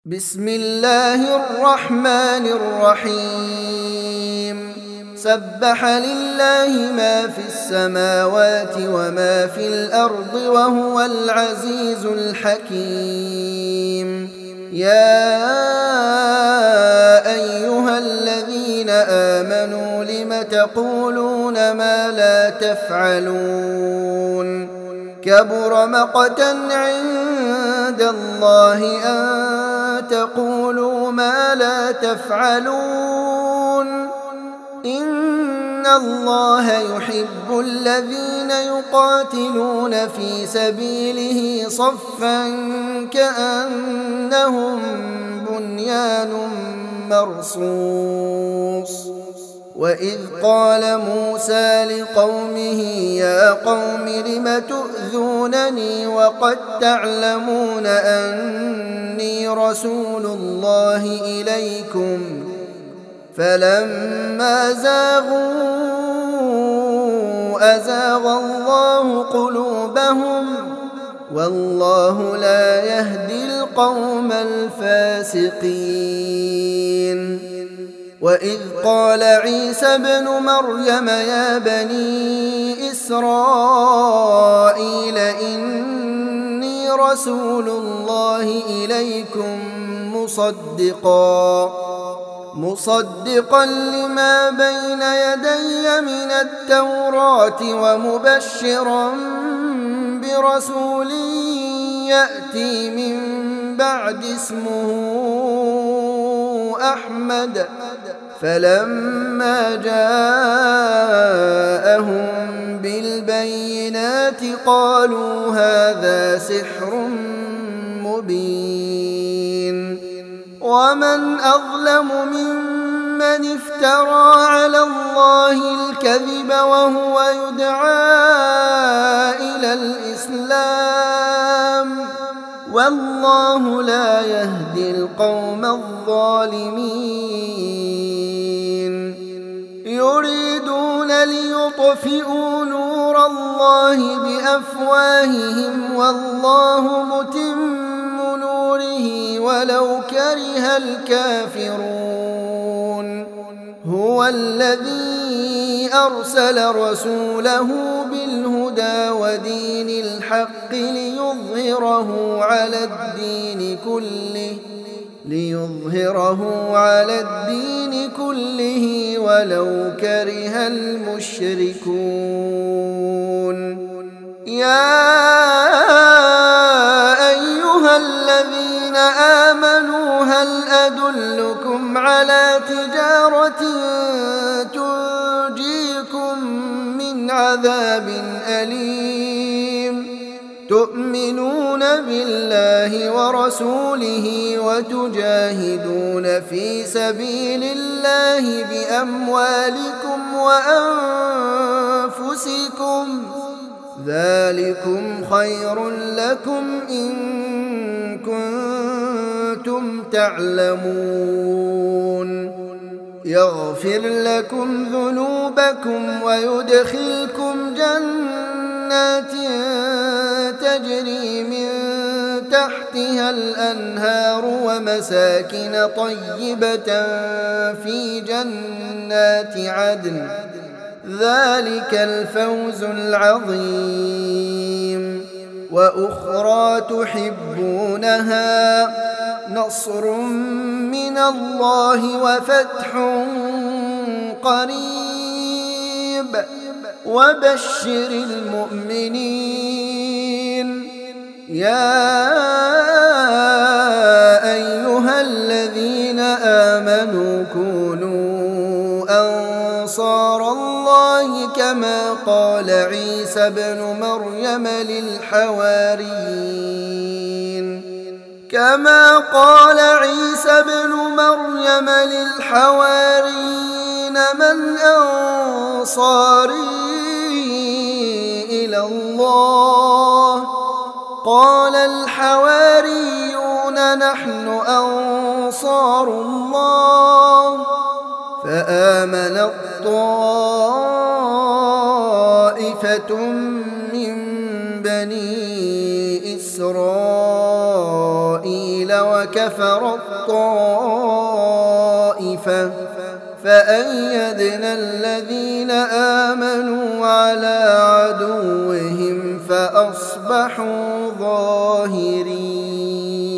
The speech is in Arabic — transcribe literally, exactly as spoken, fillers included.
بسم الله الرحمن الرحيم سبح لله ما في السماوات وما في الأرض وهو العزيز الحكيم. يا أيها الذين آمنوا لم تقولون ما لا تفعلون كبر مقتا عند الله أن تقولوا ما لا تفعلون. إن الله يحب الذين يقاتلون في سبيله صفا كأنهم بنيان مرصوص. وإذ قال موسى لقومه يا قوم لم تؤذونني وقد تعلمون أني رسول الله إليكم فلما زاغوا أزاغ الله قلوبهم والله لا يهدي القوم الفاسقين. وإذ قال عيسى ابن مريم يا بني إسرائيل إني رسول الله إليكم مصدقا مصدقا لما بين يدي من التوراة ومبشرا برسول يأتي من بعد اسمه أحمد. فلما جاءهم بالبينات قالوا هذا سحر مبين. ومن أظلم ممن افترى على الله الكذب وهو يدعى إلى الإسلام والله لا يهدي القوم الظالمين. يريدون ليطفئوا نور الله بأفواههم والله متم نوره ولو كره الكافرون. هو الذي أرسل رسوله بالهدى ودين الحق ليظهره على الدين كله ليظهره على الدين كله ولو كره المشركون. يا أيها الذين آمنوا هل أدلكم على تجارة تنجيكم من عذاب أليم تؤمنون بالله ورسوله وتجاهدون في سبيل الله بأموالكم وأنفسكم ذلكم خير لكم إن كنتم تعلمون. يغفر لكم ذنوبكم ويدخلكم جنات تجري من تحتها الأنهار ومساكن طيبة في جنات عدن ذلك الفوز العظيم. وأخرى تحبونها نصر من الله وفتح قريب وبشر المؤمنين. يا أيها الذين آمنوا كونوا أنصار الله كما قال عيسى ابن مريم للحواريين كما قال عيسى ابن مريم للحواريين من أنصاري إلى الله قال الحواريون نحن أنصار الله. فآمنت طائفة من بني إسرائيل وكفروا كفرت طائفة فأيدنا الذين آمنوا على عدوهم فأصبحوا ظاهرين